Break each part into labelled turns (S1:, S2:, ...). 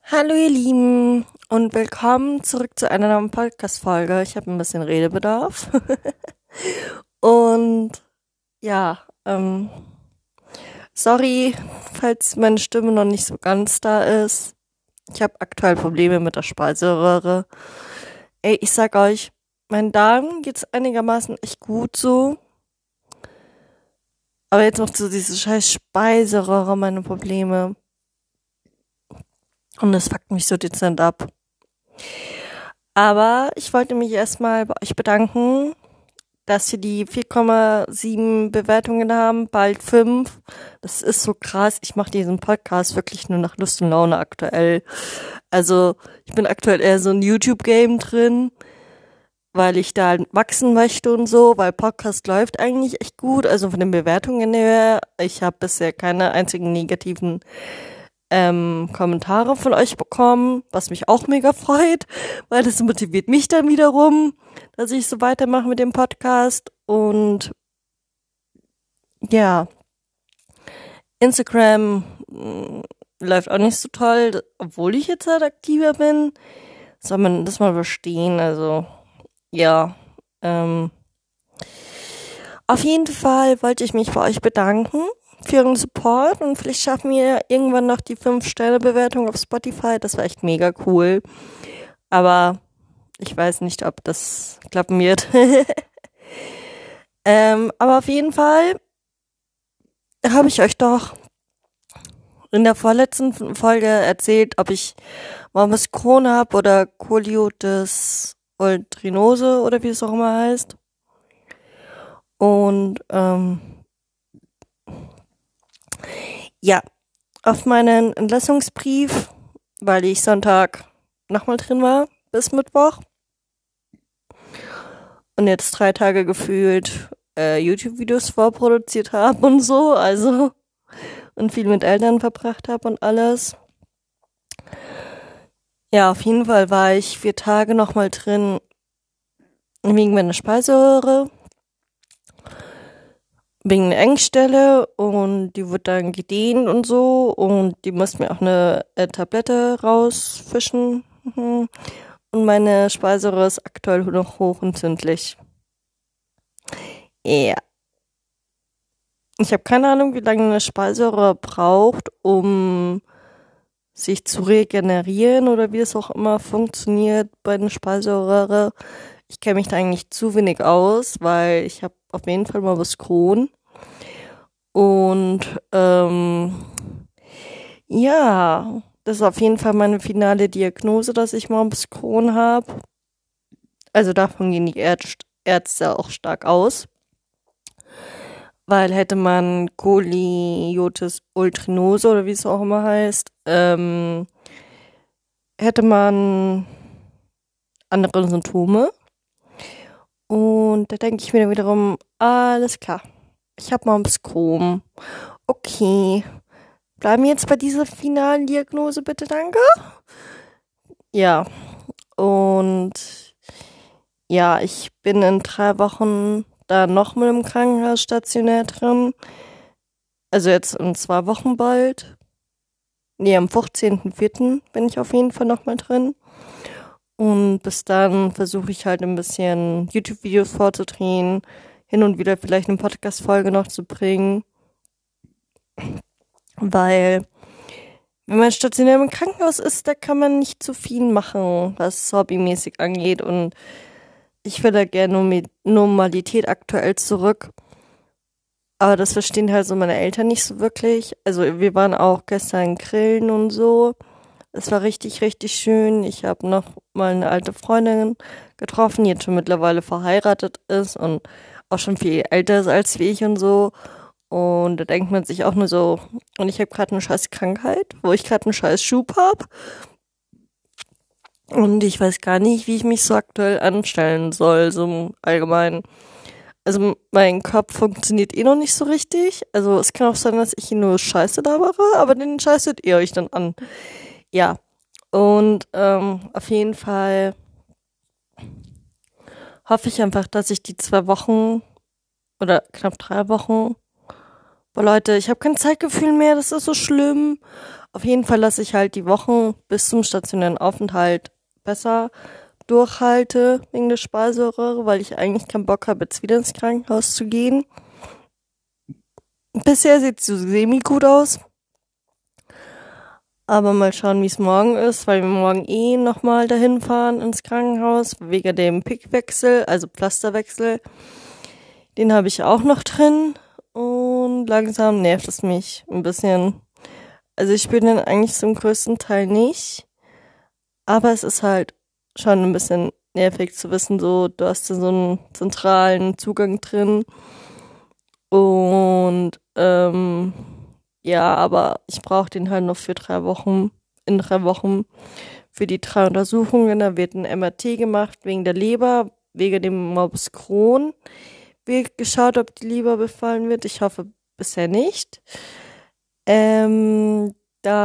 S1: Hallo ihr Lieben und willkommen zurück zu einer neuen Podcast-Folge. Ich habe ein bisschen Redebedarf. Und ja, sorry, falls meine Stimme noch nicht so ganz da ist. Ich habe aktuell Probleme mit der Speiseröhre. Ey, ich sag euch, meinen Darm geht's einigermaßen echt gut so. Aber jetzt noch so diese scheiß Speiseröhre meine Probleme. Und das fuckt mich so dezent ab. Aber ich wollte mich erstmal bei euch bedanken, dass wir die 4,7 Bewertungen haben, bald 5. Das ist so krass. Ich mache diesen Podcast wirklich nur nach Lust und Laune aktuell. Also ich bin aktuell eher so ein YouTube-Game drin, weil ich da wachsen möchte und so, weil Podcast läuft eigentlich echt gut. Also von den Bewertungen her, ich habe bisher keine einzigen negativen Kommentare von euch bekommen, was mich auch mega freut, weil das motiviert mich dann wiederum, dass ich so weitermache mit dem Podcast. Und ja, Instagram läuft auch nicht so toll, obwohl ich jetzt halt aktiver bin. Soll man das mal verstehen, also ja. Auf jeden Fall wollte ich mich bei euch bedanken für euren Support und vielleicht schaffen wir irgendwann noch die 5-Sterne-Bewertung auf Spotify. Das war echt mega cool. Aber ich weiß nicht, ob das klappen wird. Aber auf jeden Fall habe ich euch doch in der vorletzten Folge erzählt, ob ich Morbus Crohn habe oder Colitis ultrinose oder wie es auch immer heißt. Und ja, auf meinen Entlassungsbrief, weil ich Sonntag nochmal drin war, bis Mittwoch. Und jetzt 3 Tage gefühlt YouTube-Videos vorproduziert habe und so, also und viel mit Eltern verbracht habe und alles. Ja, auf jeden Fall war ich 4 Tage nochmal drin wegen meiner Speiseröhre, wegen einer Engstelle und die wird dann gedehnt und so und die mussten mir auch eine Tablette rausfischen. Und meine Speiseröhre ist aktuell noch hochentzündlich. Ja. Ich habe keine Ahnung, wie lange eine Speiseröhre braucht, um sich zu regenerieren oder wie es auch immer funktioniert bei einer Speiseröhre. Ich kenne mich da eigentlich zu wenig aus, weil ich habe auf jeden Fall mal was Crohn. Und ja, das ist auf jeden Fall meine finale Diagnose, dass ich Morbus Crohn habe. Also davon gehen die Ärzte auch stark aus. Weil hätte man Colitis ultrinose oder wie es auch immer heißt, hätte man andere Symptome. Und da denke ich mir dann wiederum, alles klar, ich habe Morbus Crohn. Okay, bleiben wir jetzt bei dieser finalen Diagnose, bitte, danke. Ja, und ja, ich bin in 3 Wochen da nochmal im Krankenhaus stationär drin. Also jetzt in 2 Wochen bald. Nee, am 15.04. bin ich auf jeden Fall nochmal drin. Und bis dann versuche ich halt ein bisschen YouTube-Videos vorzudrehen, hin und wieder vielleicht eine Podcast-Folge noch zu bringen. Weil, wenn man stationär im Krankenhaus ist, da kann man nicht zu viel machen, was hobbymäßig angeht. Und ich will da gerne Normalität aktuell zurück. Aber das verstehen halt so meine Eltern nicht so wirklich. Also wir waren auch gestern grillen und so. Es war richtig, richtig schön. Ich habe noch mal eine alte Freundin getroffen, die jetzt schon mittlerweile verheiratet ist und auch schon viel älter ist als ich und so. Und da denkt man sich auch nur so, und ich habe gerade eine scheiß Krankheit, wo ich gerade einen scheiß Schub habe. Und ich weiß gar nicht, wie ich mich so aktuell anstellen soll, so im Allgemeinen. Also mein Kopf funktioniert eh noch nicht so richtig. Also es kann auch sein, dass ich ihn nur Scheiße labere, aber den scheißet ihr euch dann an. Ja, und auf jeden Fall hoffe ich einfach, dass ich die 2 Wochen oder knapp 3 Wochen Boah, Leute, ich habe kein Zeitgefühl mehr, das ist so schlimm. Auf jeden Fall lasse ich halt die Wochen bis zum stationären Aufenthalt besser durchhalte wegen der Speiseröhre, weil ich eigentlich keinen Bock habe, jetzt wieder ins Krankenhaus zu gehen. Bisher sieht es so semi-gut aus. Aber mal schauen, wie es morgen ist, weil wir morgen nochmal dahin fahren ins Krankenhaus, wegen dem Pickwechsel, also Pflasterwechsel. Den habe ich auch noch drin und langsam nervt es mich ein bisschen. Also ich spüre den eigentlich zum größten Teil nicht, aber es ist halt schon ein bisschen nervig zu wissen, so du hast da so einen zentralen Zugang drin und ja, aber ich brauche den halt noch für 3 Wochen, in 3 Wochen für die 3 Untersuchungen. Da wird ein MRT gemacht wegen der Leber, wegen dem Morbus Crohn. Wird geschaut, ob die Leber befallen wird. Ich hoffe bisher nicht. Dann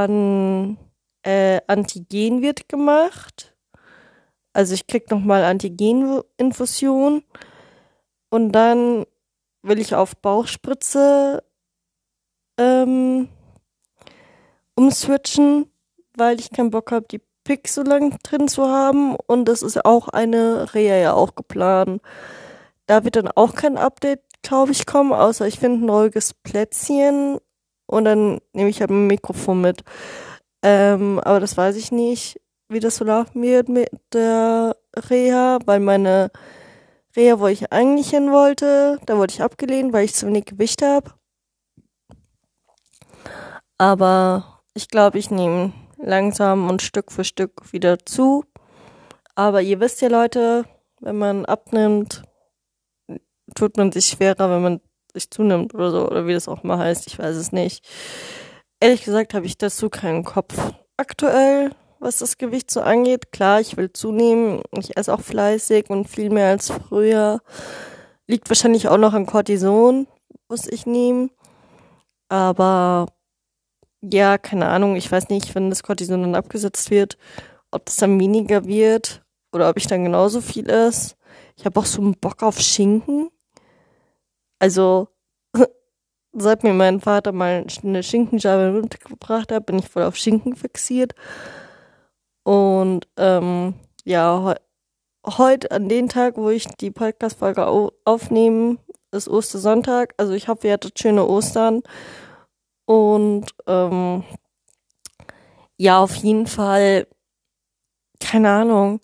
S1: Antigen wird gemacht. Also ich krieg nochmal Antigeninfusion. Und dann will ich auf Bauchspritze umswitchen, weil ich keinen Bock habe, die Pick so lang drin zu haben. Und das ist auch eine Reha ja auch geplant. Da wird dann auch kein Update, glaube ich, kommen, außer ich finde ein ruhiges Plätzchen und dann nehme ich halt mein Mikrofon mit. Aber das weiß ich nicht, wie das so laufen wird mit der Reha, weil meine Reha, wo ich eigentlich hin wollte, da wurde ich abgelehnt, weil ich zu wenig Gewicht habe. Aber ich glaube, ich nehme langsam und Stück für Stück wieder zu. Aber ihr wisst ja, Leute, wenn man abnimmt, tut man sich schwerer, wenn man sich zunimmt oder so, oder wie das auch mal heißt, ich weiß es nicht. Ehrlich gesagt habe ich dazu keinen Kopf aktuell, was das Gewicht so angeht. Klar, ich will zunehmen, ich esse auch fleißig und viel mehr als früher. Liegt wahrscheinlich auch noch an Cortison, was ich nehme. Aber ja, keine Ahnung, ich weiß nicht, wenn das Cortison dann abgesetzt wird, ob das dann weniger wird oder ob ich dann genauso viel esse. Ich habe auch so einen Bock auf Schinken. Also, seit mir mein Vater mal eine Schinkenscheibe mitgebracht hat, bin ich voll auf Schinken fixiert. Und ja, heute an den Tag, wo ich die Podcast-Folge aufnehme, ist Ostersonntag. Also ich hoffe, ihr hattet schöne Ostern. Und ja, auf jeden Fall, keine Ahnung.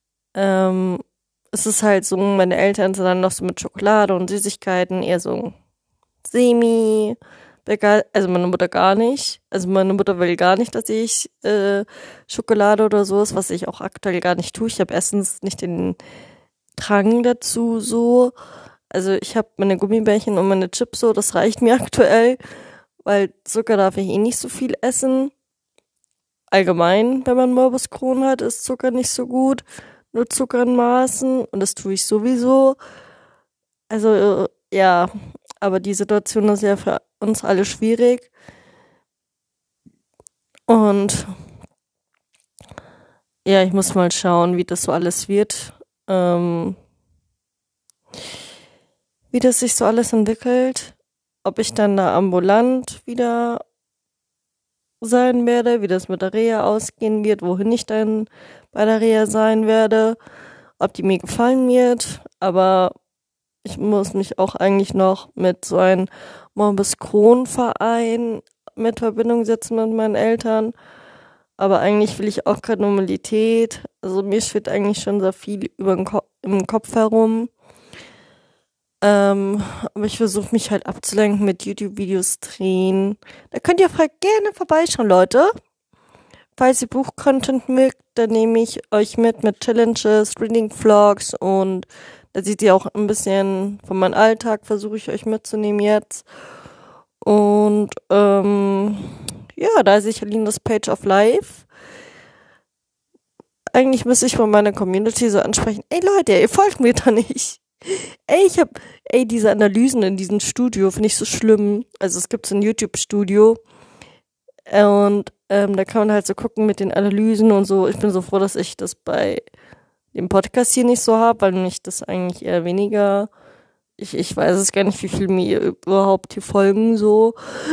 S1: Es ist halt so, meine Eltern sind dann noch so mit Schokolade und Süßigkeiten eher so semi begeistert, also meine Mutter gar nicht. Also meine Mutter will gar nicht, dass ich Schokolade oder sowas, was ich auch aktuell gar nicht tue. Ich habe erstens nicht den Drang dazu so. Also ich habe meine Gummibärchen und meine Chips so, das reicht mir aktuell, weil Zucker darf ich nicht so viel essen. Allgemein, wenn man Morbus Crohn hat, ist Zucker nicht so gut. Nur Zucker in Maßen und das tue ich sowieso. Also ja, aber die Situation ist ja für uns alle schwierig. Und ja, ich muss mal schauen, wie das so alles wird. Wie das sich so alles entwickelt. Ob ich dann da ambulant wieder sein werde, wie das mit der Reha ausgehen wird, wohin ich dann bei der Reha sein werde, ob die mir gefallen wird. Aber ich muss mich auch eigentlich noch mit so einem Morbus Crohn-Verein mit Verbindung setzen mit meinen Eltern. Aber eigentlich will ich auch gerade Normalität. Also mir schwirrt eigentlich schon sehr viel im Kopf herum. Aber ich versuche mich halt abzulenken mit YouTube-Videos drehen. Da könnt ihr voll gerne vorbeischauen, Leute. Falls ihr Buch-Content mögt, dann nehme ich euch mit Challenges, Reading-Vlogs und da seht ihr auch ein bisschen von meinem Alltag, versuche ich euch mitzunehmen jetzt. Und ja, da ist ich Alinas Page of Life. Eigentlich müsste ich von meiner Community so ansprechen, ey Leute, ihr folgt mir da nicht. Diese Analysen in diesem Studio finde ich so schlimm. Also es gibt so ein YouTube-Studio und da kann man halt so gucken mit den Analysen und so. Ich bin so froh, dass ich das bei dem Podcast hier nicht so habe, weil mich das eigentlich eher weniger Ich weiß es gar nicht, wie viel mir überhaupt hier folgen, so.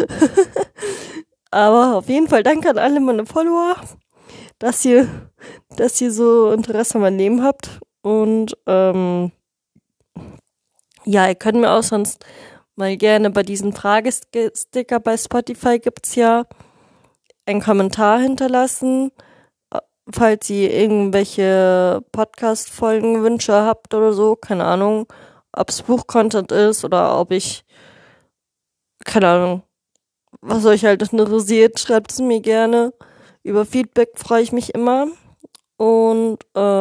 S1: Aber auf jeden Fall danke an alle meine Follower, dass ihr so Interesse an meinem Leben habt. Und ja, ihr könnt mir auch sonst mal gerne bei diesen Fragesticker bei Spotify gibt's ja einen Kommentar hinterlassen, falls ihr irgendwelche Podcast-Folgenwünsche habt oder so, keine Ahnung, ob es Buch-Content ist oder ob ich, keine Ahnung, was euch halt interessiert, schreibt es mir gerne. Über Feedback freue ich mich immer. Und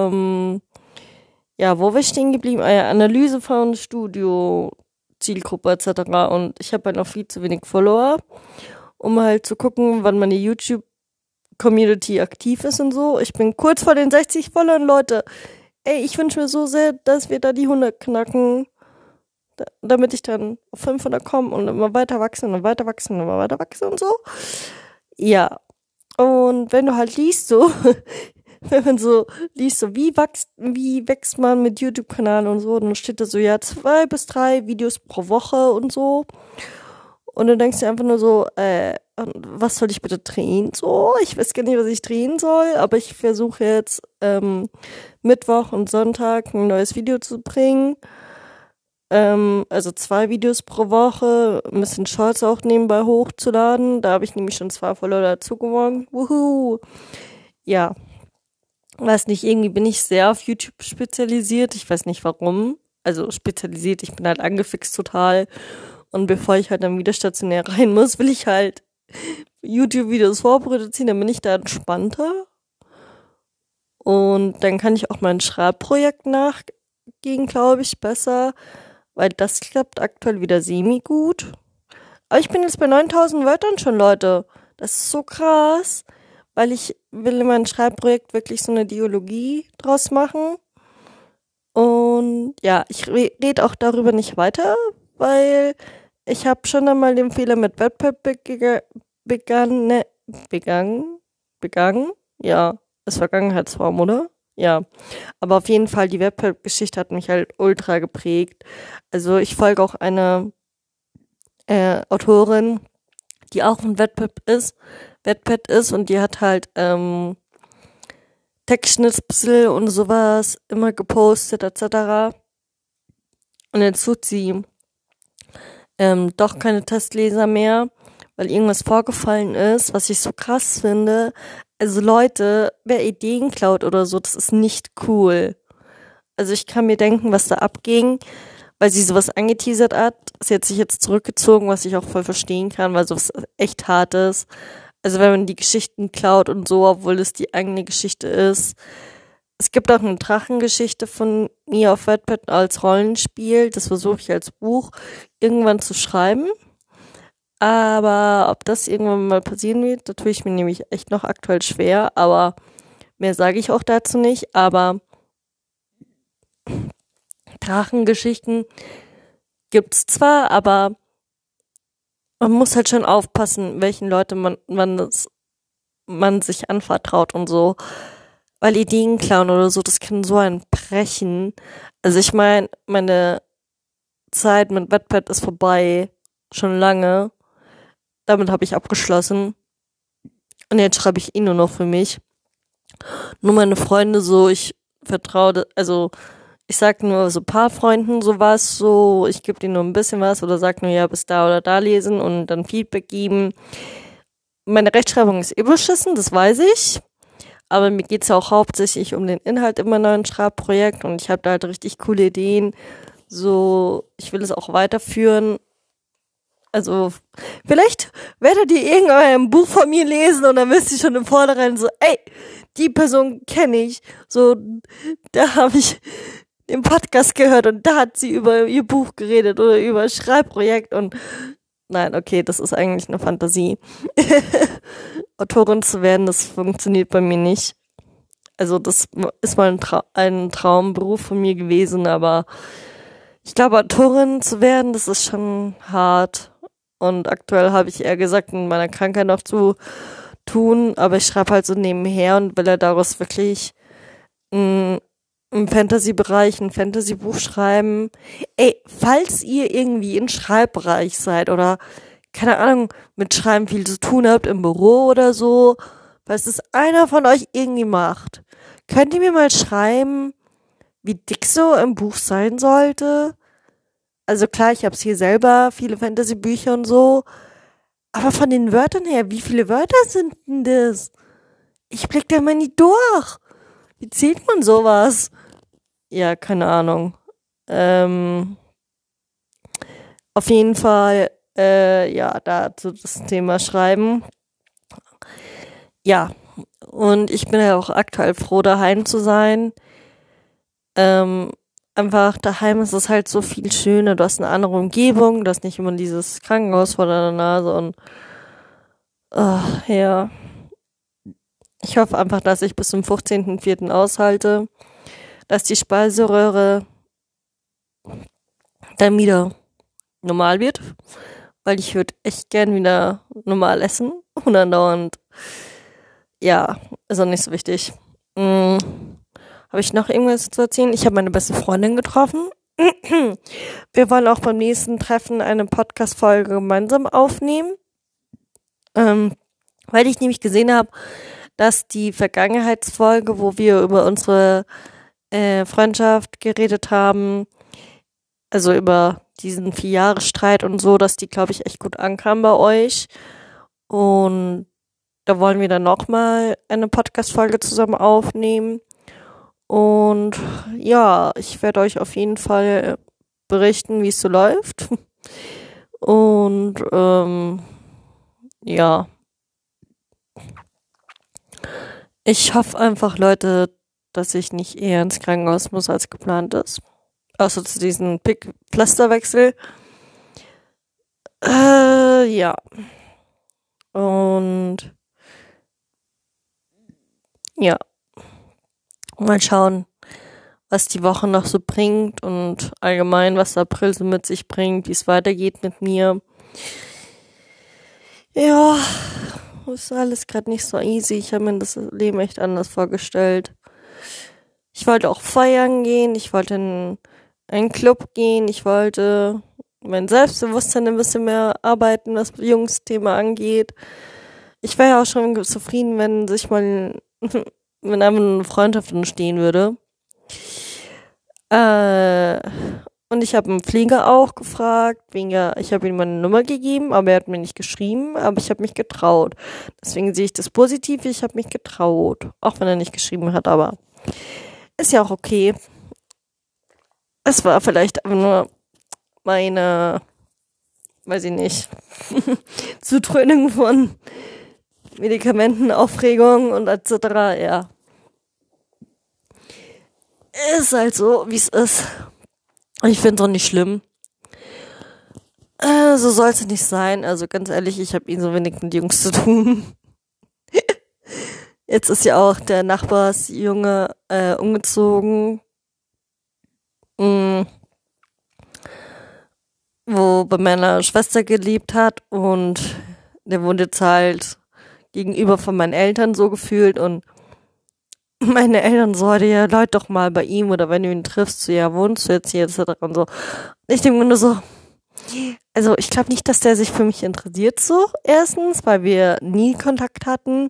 S1: ja, wo war ich stehen geblieben? Analyse von Studio, Zielgruppe etc. Und ich habe halt noch viel zu wenig Follower, um halt zu gucken, wann meine YouTube-Community aktiv ist und so. Ich bin kurz vor den 60 Followern, Leute. Ey, ich wünsche mir so sehr, dass wir da die 100 knacken, damit ich dann auf 500 komme und immer weiter wachse und weiter wachse und immer weiter wachse und so. Ja. Und wenn du halt liest so, wenn man so liest, so wie wächst man mit YouTube-Kanal und so, dann steht da so, ja, 2 bis 3 Videos pro Woche und so. Und dann denkst du einfach nur so, was soll ich bitte drehen? So, ich weiß gar nicht, was ich drehen soll, aber ich versuche jetzt Mittwoch und Sonntag ein neues Video zu bringen. Also 2 Videos pro Woche, ein bisschen Shorts auch nebenbei hochzuladen. Da habe ich nämlich schon 2 Follower dazu gewonnen. Wuhu! Ja. Weiß nicht, irgendwie bin ich sehr auf YouTube spezialisiert. Ich weiß nicht warum. Also spezialisiert, ich bin halt angefixt total. Und bevor ich halt dann wieder stationär rein muss, will ich halt YouTube-Videos vorproduzieren, dann bin ich da entspannter. Und dann kann ich auch mein Schreibprojekt nachgehen, glaube ich, besser. Weil das klappt aktuell wieder semi-gut. Aber ich bin jetzt bei 9000 Wörtern schon, Leute. Das ist so krass. Weil ich will in meinem Schreibprojekt wirklich so eine Dialogie draus machen. Und ja, ich rede auch darüber nicht weiter, weil ich habe schon einmal den Fehler mit Wattpad begangen. Ja, ist Vergangenheitsform, oder? Ja, aber auf jeden Fall, die Wattpad-Geschichte hat mich halt ultra geprägt. Also ich folge auch einer Autorin, die auch ein Wattpad ist und die hat halt Textschnipsel und sowas immer gepostet etc. Und jetzt tut sie doch keine Testleser mehr, weil irgendwas vorgefallen ist, was ich so krass finde. Also Leute, wer Ideen klaut oder so, das ist nicht cool. Also ich kann mir denken, was da abging, weil sie sowas angeteasert hat. Sie hat sich jetzt zurückgezogen, was ich auch voll verstehen kann, weil sowas echt hart ist. Also wenn man die Geschichten klaut und so, obwohl es die eigene Geschichte ist. Es gibt auch eine Drachengeschichte von mir auf Wattpad als Rollenspiel. Das versuche ich als Buch irgendwann zu schreiben. Aber ob das irgendwann mal passieren wird, da tue ich mir nämlich echt noch aktuell schwer. Aber mehr sage ich auch dazu nicht. Aber Drachengeschichten gibt's zwar, aber man muss halt schon aufpassen, welchen Leute man sich anvertraut und so. Weil Ideen klauen oder so, das kann so ein Brechen. Also ich meine, meine Zeit mit Wattpad ist vorbei. Schon lange. Damit habe ich abgeschlossen. Und jetzt schreibe ich nur noch für mich. Nur meine Freunde so, ich vertraue, also ich sag nur so ein paar Freunden sowas, so ich gebe denen nur ein bisschen was oder sag nur ja bis da oder da lesen und dann Feedback geben. Meine Rechtschreibung ist beschissen, das weiß ich. Aber mir geht's ja auch hauptsächlich um den Inhalt in meinem neuen Schreibprojekt und ich habe da halt richtig coole Ideen. So, ich will es auch weiterführen. Also, vielleicht werdet ihr irgendein Buch von mir lesen und dann wisst ihr schon im Vornherein so, ey, die Person kenne ich. So, da habe ich den Podcast gehört und da hat sie über ihr Buch geredet oder über ein Schreibprojekt und nein, okay, das ist eigentlich eine Fantasie. Autorin zu werden, das funktioniert bei mir nicht. Also das ist mal ein Traumberuf von mir gewesen, aber ich glaube, Autorin zu werden, das ist schon hart. Und aktuell habe ich eher gesagt, in meiner Krankheit noch zu tun, aber ich schreibe halt so nebenher und will ja daraus wirklich ein im Fantasy-Bereich ein Fantasy-Buch schreiben. Ey, falls ihr irgendwie im Schreibbereich seid oder, keine Ahnung, mit Schreiben viel zu tun habt im Büro oder so, falls es einer von euch irgendwie macht, könnt ihr mir mal schreiben, wie dick so ein Buch sein sollte? Also klar, ich hab's hier selber, viele Fantasy-Bücher und so, aber von den Wörtern her, wie viele Wörter sind denn das? Ich blick da mal nie durch. Wie zählt man sowas? Ja, keine Ahnung. Auf jeden Fall, ja, dazu das Thema Schreiben. Ja, und ich bin ja auch aktuell froh, daheim zu sein. Einfach daheim ist es halt so viel schöner. Du hast eine andere Umgebung, du hast nicht immer dieses Krankenhaus vor deiner Nase und ja. Ich hoffe einfach, dass ich bis zum 15.04. aushalte, dass die Speiseröhre dann wieder normal wird, weil ich würde echt gern wieder normal essen und andauernd, ja, ist auch nicht so wichtig. Habe ich noch irgendwas zu erzählen? Ich habe meine beste Freundin getroffen. Wir wollen auch beim nächsten Treffen eine Podcast-Folge gemeinsam aufnehmen, weil ich nämlich gesehen habe, dass die Vergangenheitsfolge, wo wir über unsere Freundschaft geredet haben, also über diesen 4-Jahres-Streit und so, dass die, glaube ich, echt gut ankam bei euch. Und da wollen wir dann nochmal eine Podcast-Folge zusammen aufnehmen. Und ja, ich werde euch auf jeden Fall berichten, wie es so läuft. Und ja. Ich hoffe einfach, Leute, dass ich nicht eher ins Krankenhaus muss, als geplant ist. Außer zu diesem Pflasterwechsel. Ja. Und ja. Mal schauen, was die Woche noch so bringt und allgemein, was der April so mit sich bringt, wie es weitergeht mit mir. Ja, ist alles gerade nicht so easy. Ich habe mir das Leben echt anders vorgestellt. Ich wollte auch feiern gehen, ich wollte in einen Club gehen, ich wollte mein Selbstbewusstsein ein bisschen mehr arbeiten, was Jungsthema angeht. Ich wäre ja auch schon zufrieden, wenn sich mal, wenn einfach eine Freundschaft entstehen würde. Und ich habe einen Pfleger auch gefragt, ich habe ihm meine Nummer gegeben, aber er hat mir nicht geschrieben, aber ich habe mich getraut. Deswegen sehe ich das positiv, ich habe mich getraut. Auch wenn er nicht geschrieben hat, aber ist ja auch okay. Es war vielleicht einfach nur meine, weiß ich nicht, Zutröhnung von Medikamentenaufregung und etc., ja. Ist halt so, wie es ist. Ich finde es auch nicht schlimm. So soll es nicht sein. Also ganz ehrlich, ich habe so wenig mit Jungs zu tun. Jetzt ist ja auch der Nachbarsjunge umgezogen. Wo bei meiner Schwester gelebt hat und der wohnt jetzt halt gegenüber von meinen Eltern so gefühlt und meine Eltern so, ja, Leute doch mal bei ihm oder wenn du ihn triffst, so, ja, wohnst du jetzt hier etc. und so. Und ich denke mir nur so, also ich glaube nicht, dass der sich für mich interessiert so, erstens, weil wir nie Kontakt hatten.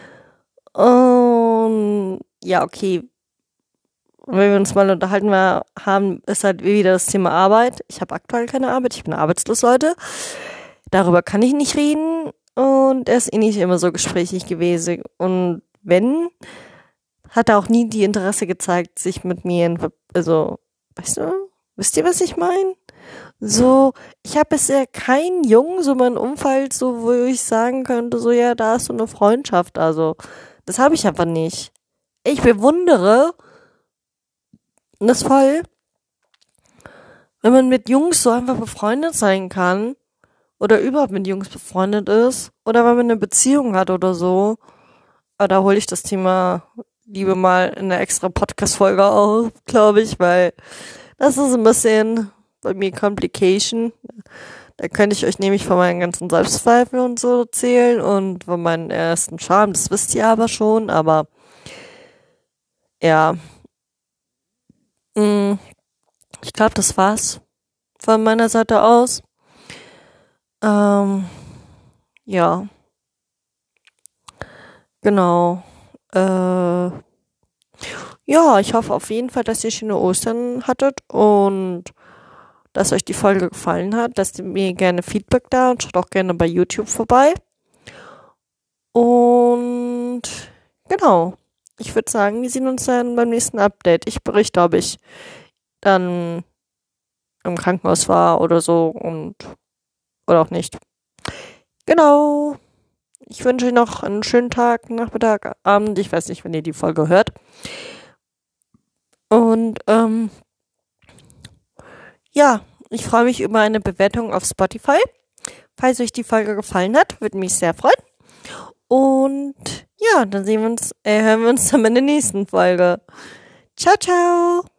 S1: Und ja, okay, wenn wir uns mal unterhalten haben, ist halt wieder das Thema Arbeit. Ich habe aktuell keine Arbeit, ich bin arbeitslos, Leute. Darüber kann ich nicht reden und er ist eh nicht immer so gesprächig gewesen. Und wenn, hat er auch nie die Interesse gezeigt, sich mit mir, also, weißt du, wisst ihr, was ich meine? So, ich habe bisher keinen Jungen, so mein Umfeld, so, wo ich sagen könnte, so, ja, da ist so eine Freundschaft, also, das habe ich einfach nicht. Ich bewundere das voll, wenn man mit Jungs so einfach befreundet sein kann, oder überhaupt mit Jungs befreundet ist, oder wenn man eine Beziehung hat oder so. Aber da hole ich das Thema lieber mal in einer extra Podcast-Folge auf, glaube ich, weil das ist ein bisschen bei mir Complication. Da könnte ich euch nämlich von meinen ganzen Selbstzweifeln und so erzählen und von meinen ersten Charme, das wisst ihr aber schon, aber ja, Ich glaube, das war's von meiner Seite aus. Ja, genau. Ja, ich hoffe auf jeden Fall, dass ihr schöne Ostern hattet und dass euch die Folge gefallen hat. Lasst mir gerne Feedback da und schaut auch gerne bei YouTube vorbei. Und genau, ich würde sagen, wir sehen uns dann beim nächsten Update. Ich berichte, ob ich dann im Krankenhaus war oder so oder auch nicht. Genau. Ich wünsche euch noch einen schönen Tag, Nachmittag, Abend. Ich weiß nicht, wenn ihr die Folge hört. Und ja, ich freue mich über eine Bewertung auf Spotify. Falls euch die Folge gefallen hat, würde mich sehr freuen. Und ja, dann hören wir uns dann in der nächsten Folge. Ciao, ciao.